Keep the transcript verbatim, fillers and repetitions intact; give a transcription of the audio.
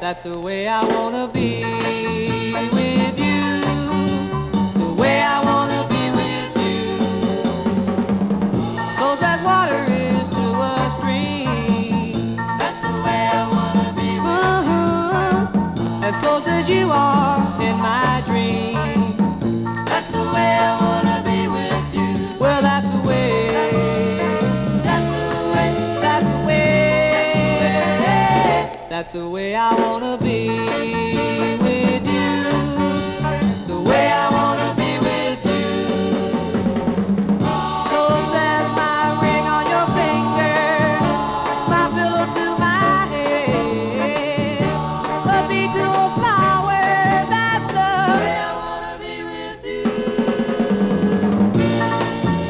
That's the way I wanna be with you, the way I wanna be with you. Close as water is to a stream. That's the way I wanna be with uh-huh. you. As close as you are in my dream. That's the way I wanna be with you. Well, that's the way. That's the way I wanna be.